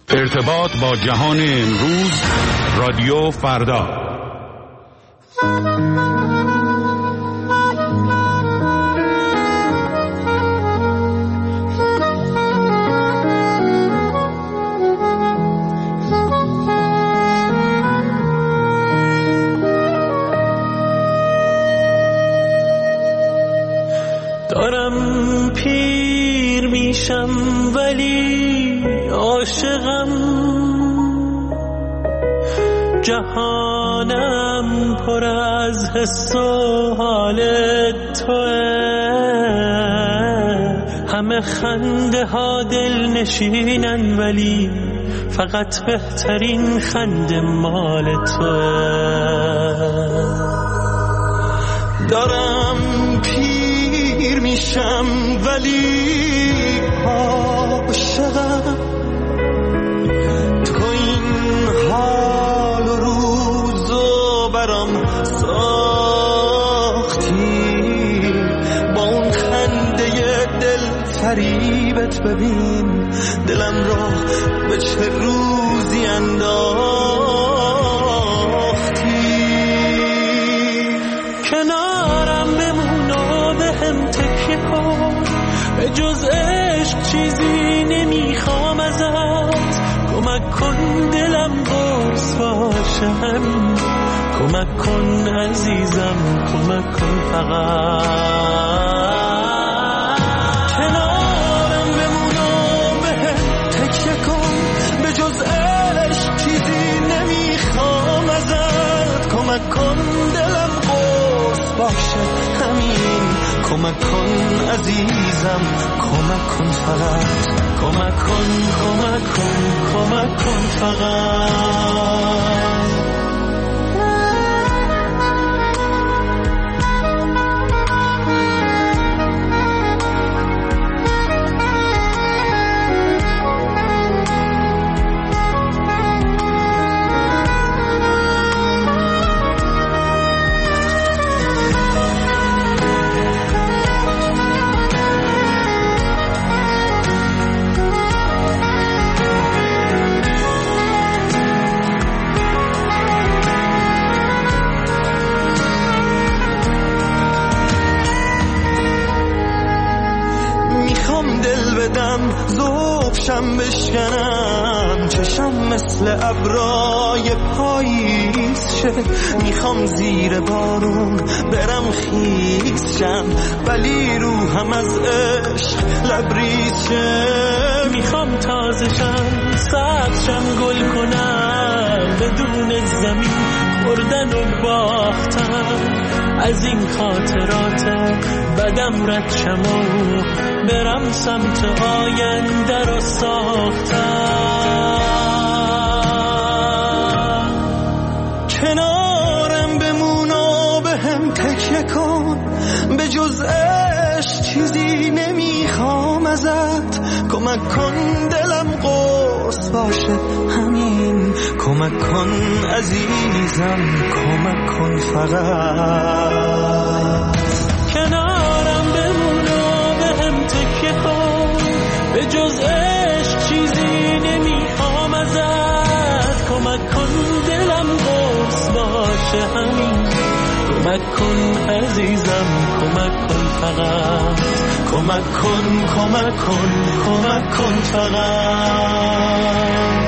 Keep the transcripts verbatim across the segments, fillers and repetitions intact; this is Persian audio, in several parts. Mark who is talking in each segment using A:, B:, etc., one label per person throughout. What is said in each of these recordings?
A: ارتباط با جهان امروز، رادیو فردا.
B: دارم پیر میشم ولی عاشقم، جهانم پر از حس و حال توه، همه خنده ها دل نشینن ولی فقط بهترین خنده مال توه. دارم پیر میشم ولی عاشقم، تو این حال و روزو برام ساختی، با اون خنده دل فریبت ببین دلم را به چه روزی انداختی. کنارم بمون و به هم تکیه کن، به جز عشق چیزی نمیخوام ازت، کمک کن دلم قرص باشه همین، کمک کن عزیزم، کمک کن فقط. کنارم بمون و به هم تکیه کن، به جز عشق چیزی نمیخوام ازت، کمک کن دلم قرص باشه همین، کمک کن عزیزم، کمک کن فقط، کمک کن کمک کن کمک کن فقط. زوبشم بشکنم، چشم مثل ابرای پاییز شه، میخوام زیر بارون برم خیز شم ولی روحم از عشق لبریز شه، میخوام تازه شم سبز شم گل کنم، بدون زمین خوردن و باختم، از این خاطرات بدم رد شم و برم سمت آینده رو ساختم. کنارم بمون و به هم تکیه کن، به جز عشق چیزی نمیخوام ازت، کمک کن دلم قرص باشه همین، کمک کن عزیزم، کمک کن فقط. کنارم بمون و به هم تکیه کن، به جز عشق چیزی نمیخوام ازت، کمک کن دلم قرص باشه همین، کمک کن عزیزم، کمک کن فقط، کمک کن کمک کن کمک کن فقط.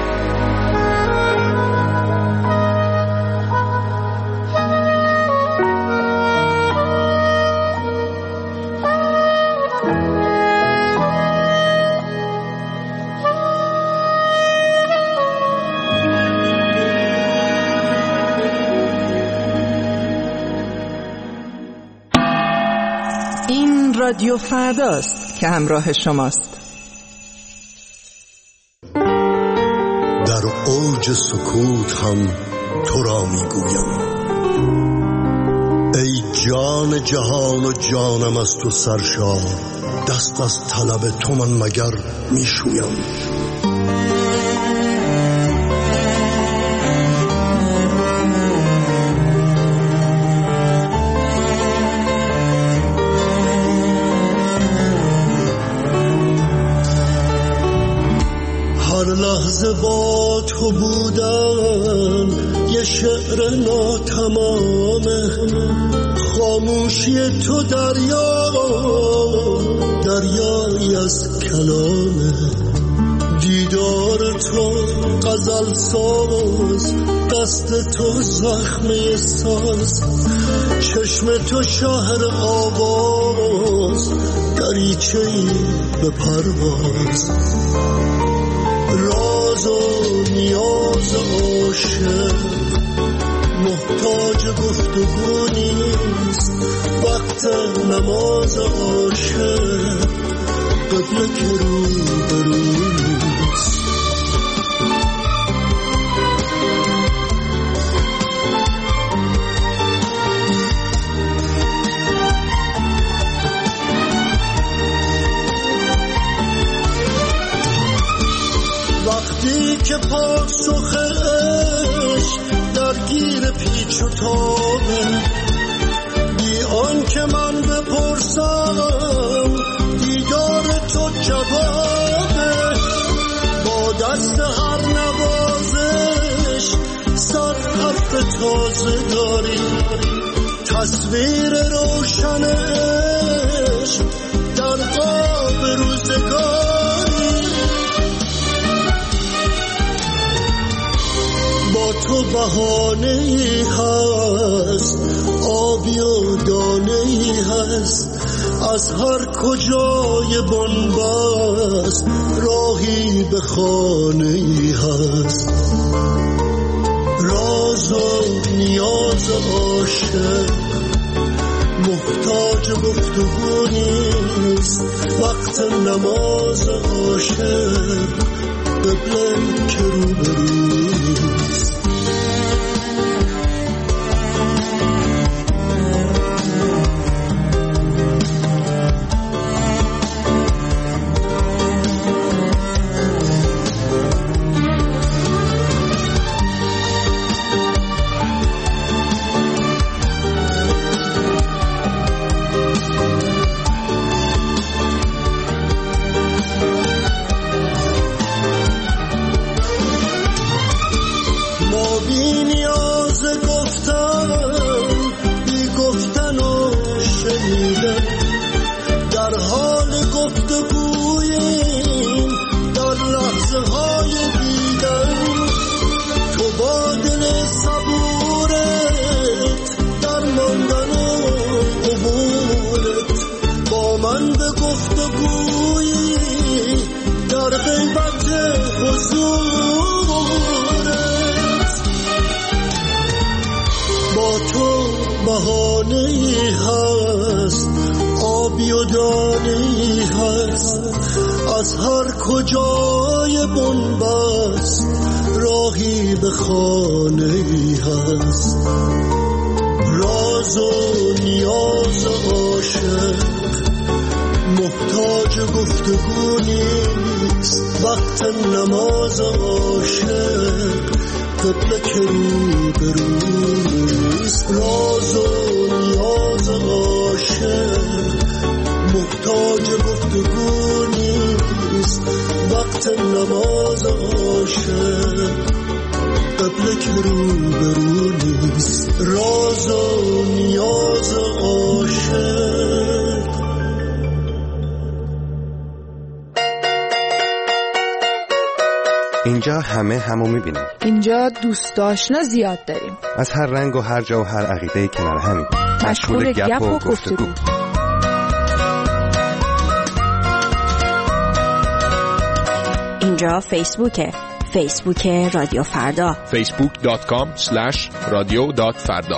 C: رادیو فرداست که همراه شماست.
D: در اوج سکوت هم تو را میگویم، ای جان جهان و جانم از تو سرشار، دست از طلب تو من مگر میشویم. لحظه با تو بودن یه شعر ناتمامه، خاموشی تو دریا دریایی از کلامه، دیدار تو غزل ساز، دست تو زخمه ساز، چشم تو شهر آواز، دریچه‌ای به پرواز، راز و نیاز عاشق محتاج گفتگو نیست، وقت نماز عاشق قبله که رو برو نیست. وقتی که پاسخ عشق درگیر پیچ و تابه، بی آن که من بپرسم دیدار تو جوابه، با دست هر نوازش صد حرف تازه داری، تصویر روشن عشق در قاب روزگاری، با تو بهانه ای هست، آبی و دانه ای هست، از هر کجای بنبست راهی به خانه ای هست، راز و نیاز عاشق محتاج گفتگو نیست، وقت نماز عاشق قبله که رو بروست. از هر کجای بنبست راهی به خانه ای هست، راز و نیاز عاشق محتاج گفتگو نیست، وقت نماز عاشق قبله که رو بروست، راز و نیاز عاشق محتاج گفتگو نیست، وقت نماز عاشق قبله که رو برو نیست، راز و نیاز عاشق.
E: اینجا همه همو میبینیم،
C: اینجا دوست آشنا زیاد داریم،
E: از هر رنگ و هر جا و هر عقیده کنار همیم،
C: مشغول گپ و گفتگو.
F: اینجا فیسبوکه، فیسبوک رادیو فردا،
G: فیسبوک دات کام اسلش رادیو دات فردا.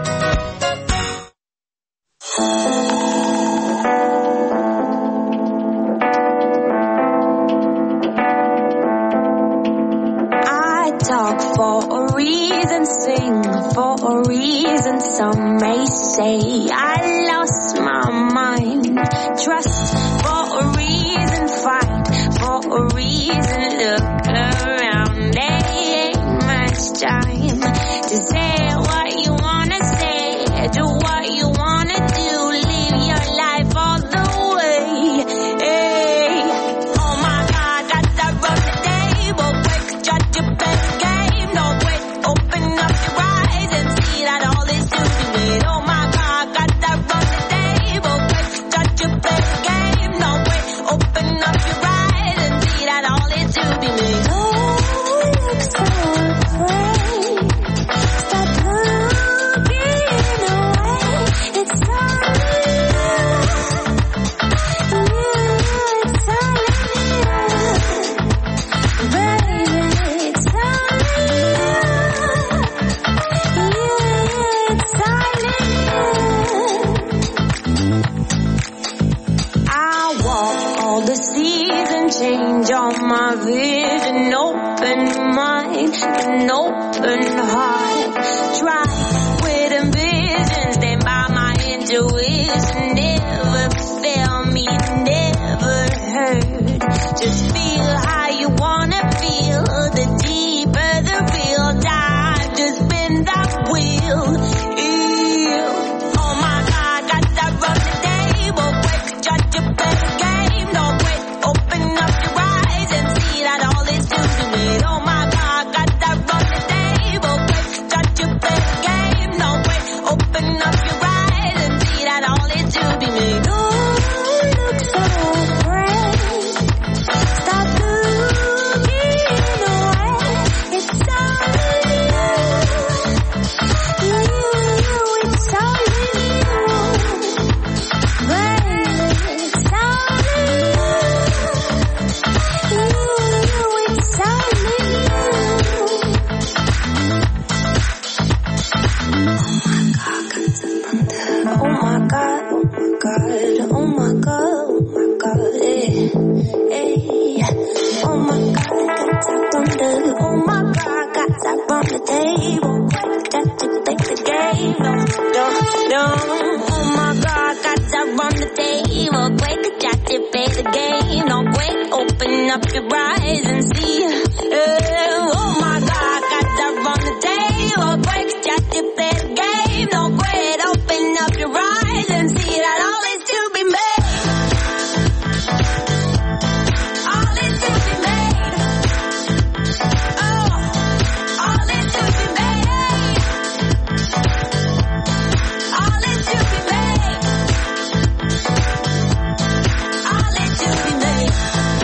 H: Talk for a reason, sing for a reason. Some may say I lost my mind. Trust for a reason, fight for a reason. Look around, there ain't much time to say what you wanna say, do what you wanna do, live your life all the way. Hey, oh my God, that's a rough day, but with an open mind, an open heart. Try with ambition, stand by my intuition. Never fail me, never hurt. Just feel how you wanna feel. The deeper the real time, just bend that wheel. Ew. Oh my God, got that run the table. Break, judge your better game. No wait, open up your eyes and see that all is due to it. Oh my God, got that run the table. Break, judge your better game. No wait, open up your eyes and see that all is due to me. Oh, look so great. Stop looking away. It's all you. You, you, you, it's all you. Baby, it's all you. You, you, it's all you. Oh my God, oh my God, oh my God, oh my God, eh, eh. Oh my God, got that on the, oh my God, got that on the table. Got to take the game, no, no, no. Oh my God, got that on the table. Quick, got to play the game, no, quick, open up your eyes and see. Eh, oh my God, got that on the table. Quick, got to play the game, no, quick, open up your eyes and see that all is to be made. All is to be made. Oh, all is to be made. All is to be made. All is to be made.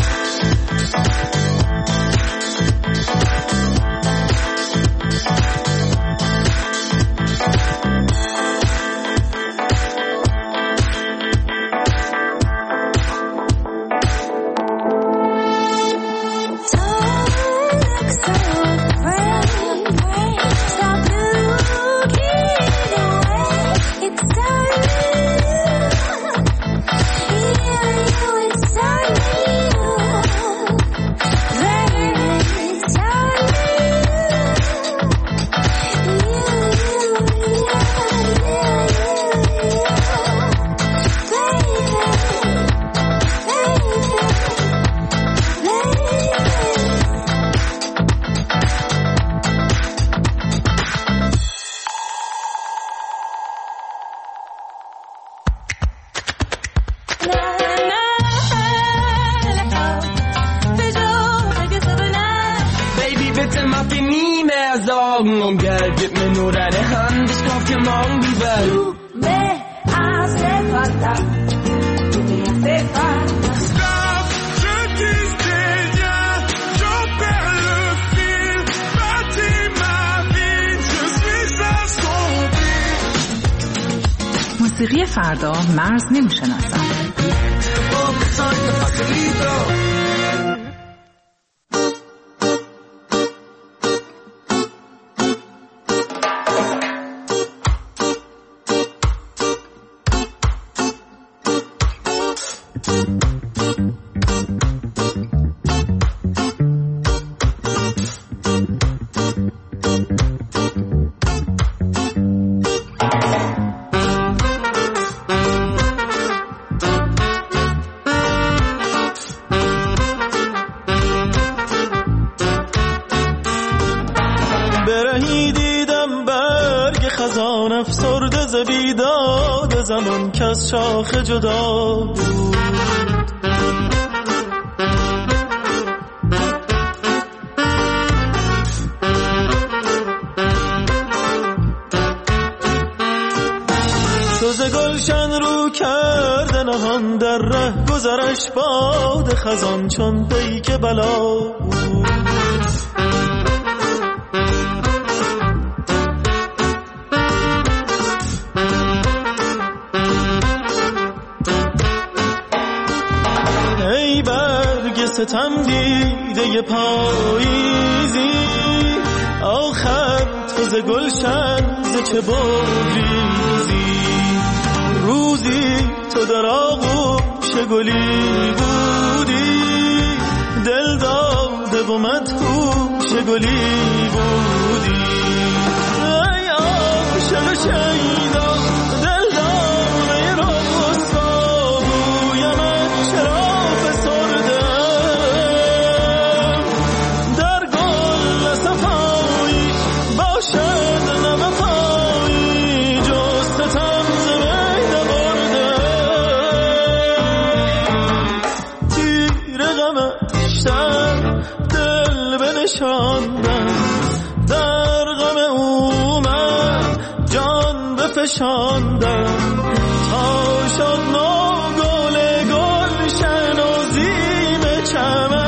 B: Baby, bitte mach dir nie mehr Sorgen um Geld. Gib mir nur deine Hand, ich kauf dir morgen die Welt.
H: Tú me hace falta, tú me hace falta.
I: Stop, je disais rien, j'en perds le fil. Bâtis ma vie, je suis assombri.
C: موسیقی فردا مرز نمیشناسد.
B: برهی دیدم برگ خزان افسرده ز بیداد زمان که از شاخ جدا بود. سوز گلشن رو کرده نهان در ره گذرش باد خزان چون پیک بلا بود. ای برگ ستم دیده پاییزی آخر تو ز گلشن ز چه بگریزی. روزی تو در آغوش گلی بودی دلدار و مدهوش گلی بودی. ای عاشق شیدا دل دامه رسوا بویمت چرا فسرده در گل صفایی باشد نوفایی جز ستم ز بین برده تیر غمش در دل بنشاندم در غم او من جان بفشاندم تا شد نو گل گلشن و زیم چمن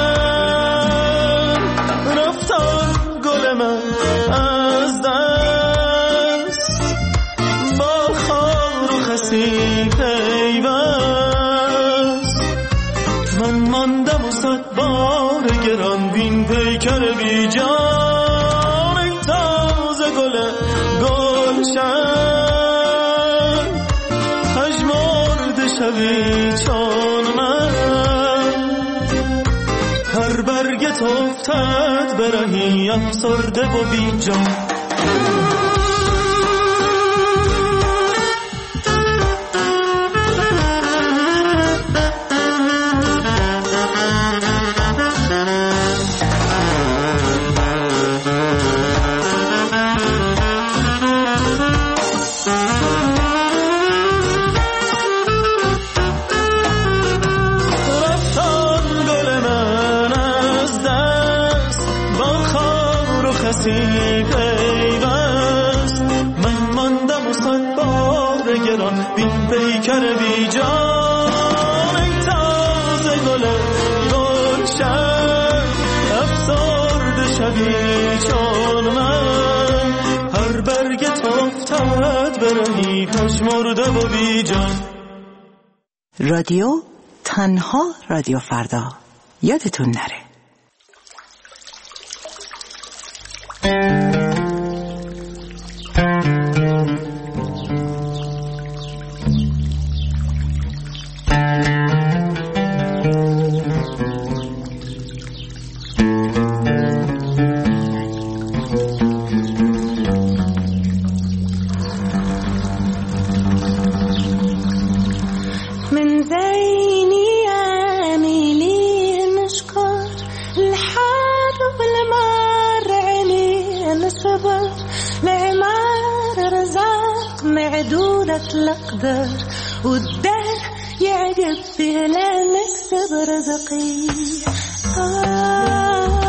B: رفتان گل من از دست با خار و خسی پیوست من ماندم و صد بار گران بین پیکر بی جان ای تازه گل گلشن پژمرده شوی چون من هر برگت افتد برهی افسرده و بی جان. پیوست من ماندم و صد بار گران بین پیکر بی جان ای تازه گل گلشن افسرده شوی چون من هر برگت افتد برهی پژمرده و بی جان.
C: رادیو تنها رادیو فردا، یادتون نره.
J: الأقدار والدهر يعجب فيها لا نكسب رزقي. آه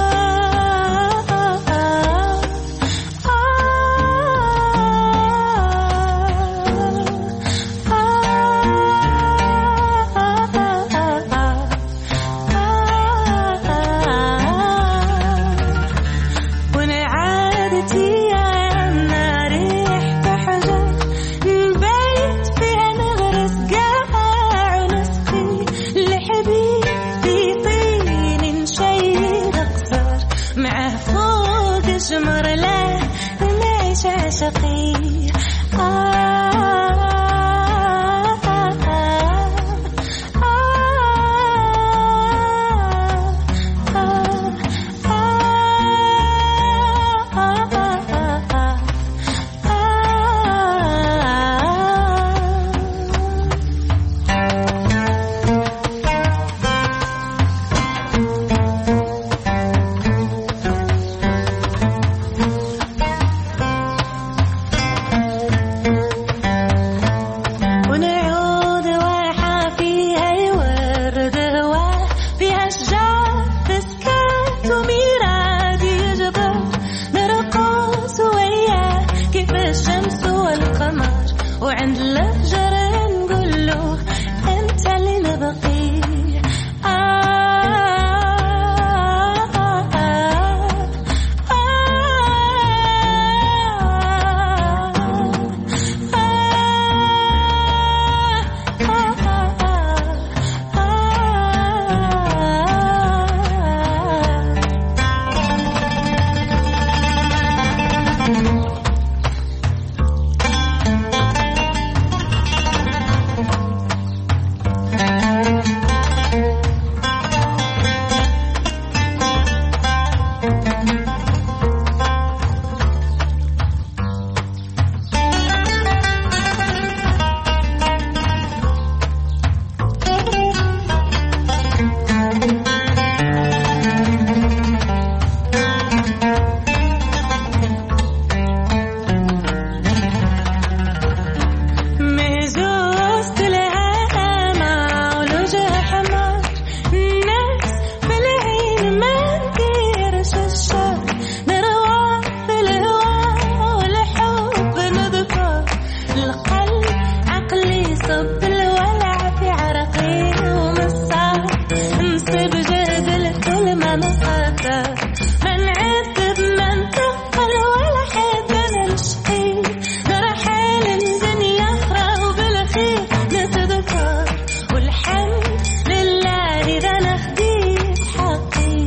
J: خطر من عذب من تقل ولا حد أنا نشقي نرى حال الدنيا أخرى وبالأخير نتذكر والحمد لله إذا نخديت حقي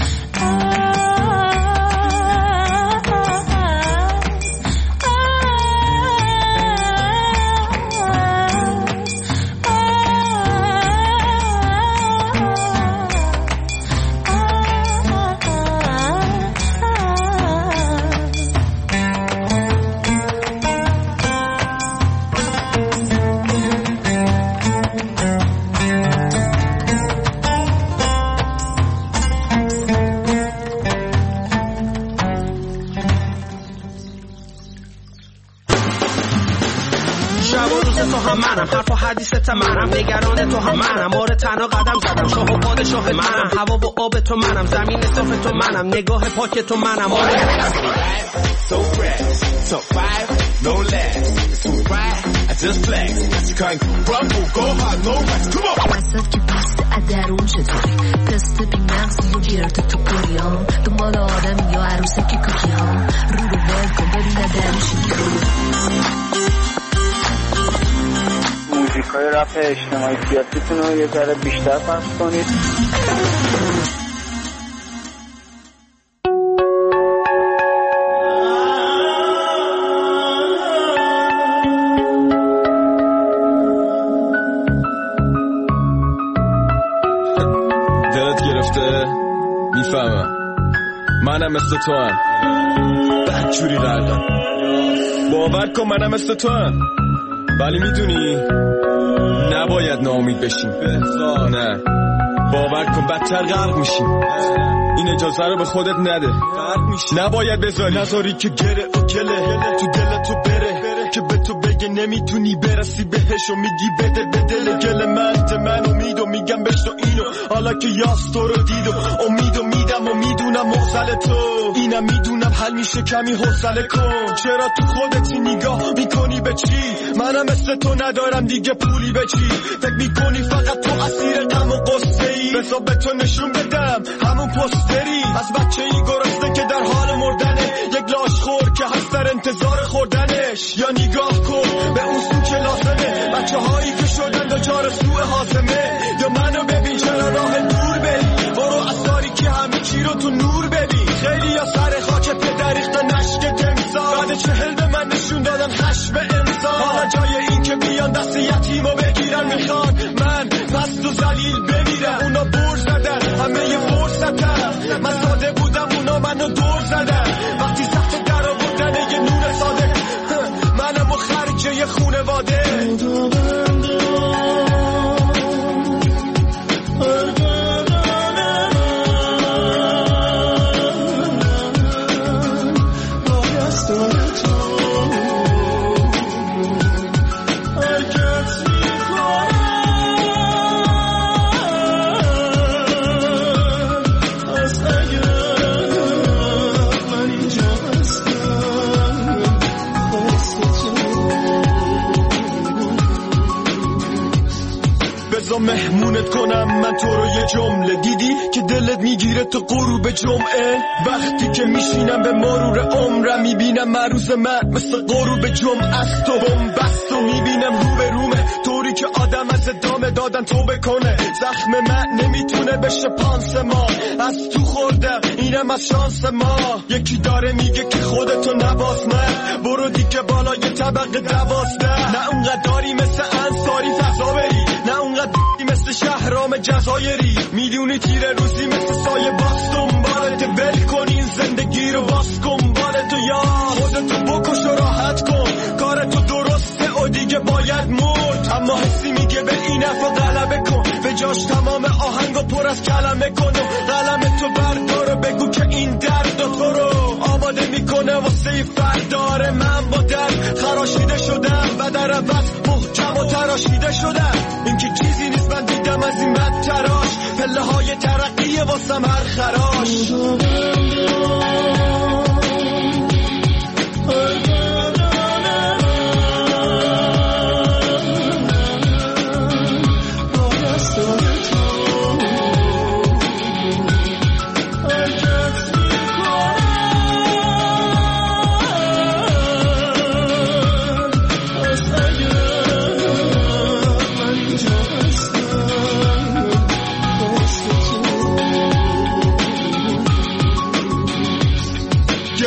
K: حرف و حدیثت منم نگران تو هم منم آره تنها قدم زدم شاه و پادشاه منم هوا و آب تو منم زمین صاف تو منم نگاه پاک تو منم آره
I: So fresh, so five, no less. So right, I just flex. You can't crumble, go hard, no rest. Come on.
L: وسط که پست ادرون چطوری تست بی مغزی و گرد تو پوریام دنبال آدم یا عروسه که کوکی ها رو رو ول کن ببین ادرونشی
M: موزیکای رپ اجتماعی سیاسیتون رو یه ذره بیشتر پخش کنید.
N: دلت گرفته؟ میفهمم منم مثل تو هم بدجوری رردم باور کن منم مثل تو هم ولی میدونی نباید ناامید بشیم نه باور کن بدتر غرق میشیم این اجازه رو به خودت نده نباید بذاری نذاری که گره و گله تو دل تو بره که به تو بگه نمیتونی برسی بهش و میگی بده به دل گل من ده من امید و میگم بشنو اینو حالا که یاس تو رو دید و امید و میدم و میدونم مغزل تو اینم میدونم حل میشه کمی حوصله کن چرا تو خودتی نگاه میکنی به چی منم مثل تو ندارم دیگه پولی به چی فکر میکنی فقط تو اسیر غم و قصه ای بذار به تو نشون بدم همون پستری از بچه ای گرسنه که در حال مردنه یک لاش خور که هست در انتظار خوردنش یا نگاه کن به اون سو که لازمه بچه هایی که شدن دچار سوء هاضمه یا منو ببین چرا راه دور بری برو از تاریکی همه چی رو تو نور ببین خیلی یا سر خاک پدر ریختن نشک تمثال بعد چهل به من نشون دادن خشم انسان حالا جای این که بیان دست یتیمو بگیرن میخوان من مست و ذلیل بمیرم اونا بر زدن همه یه فرصتم من ساده بودم اونا منو دور زدن وقتی سخت در آوردن یه نور صادق منم و خرجه یه خونواده مهمونت کنم من تو رو یه جمله دیدی که دلت میگیره تو غروب جمعه وقتی که میشینم به مرور عمرم میبینم معروض من مثل غروب جمعه است و بمبست و میبینم رو به رومه طوری که آدم از ادامه دادن تو بکنه زخم من نمیتونه بشه پانسمان از تو خوردم اینم از شانس ما یکی داره میگه که خودتو نباس من برو دیگه بالای طبقه دوازده نه اونقدر داری مثل انصاری فضا بری نه اونقدر مثل شهرام جزایری میدونی تیر روزی مثل سایه باز دنبالت ول کن این زندگی رو باز کن بالتو یا خودتو بکش و راحت کن کار تو درسته و دیگه باید مرد اما حسی میگه به این افا غلبه کن به جاش تمام آهنگو پر از کلمه کن و قلم تو بردار و بگو که این درد تو رو آماده میکنه واسه فرداره من با درد خراشیده شدم و در عوض محکم و تراشیده شدم این که چیزی نیست من دیدم از این بد تراش پله های ترقی واسم هر خراش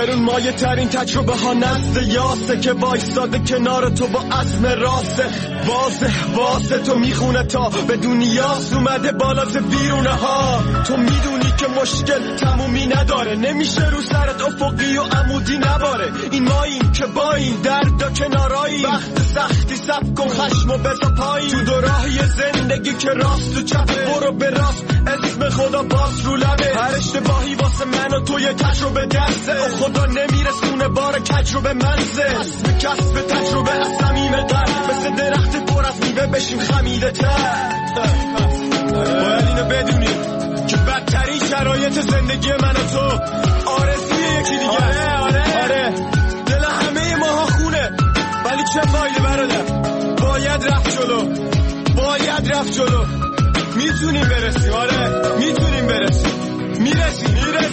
N: گرون مایه ترین تجربه ها نزد یاسه که وایستاده کنار تو با عزم راسته واضح واسه تو میخونه تا به دنیاست اومده بالا ز بیرونه ها تو میدونی که مشکل تمومی نداره نمیشه رو سرت افقی و عمودی نباره این ماییم که با این درد و کنارایی وقت سختی سب کن خشم و بزا پایی تو دو راهی زندگی که راست و چپ برو به راست اسم خدا باز رو لبه هر اشتباهی واسه من و تو یه تجربه درسه خدا نمیرسونه بار کجربه منزه اسم کسب تجربه از صمیم قلب مثل درخت پر از میوه بشیم خمیده تر باید اینو بدونیم که بدترین شرایط زندگی من و تو آرزوی یکی دیگه آره آره آره دل همه ماها خونه ولی چه فایده برادر باید رفت جلو باید رفت جلو میتونیم برسیم آره میتونیم برسیم میرسیم میرسیم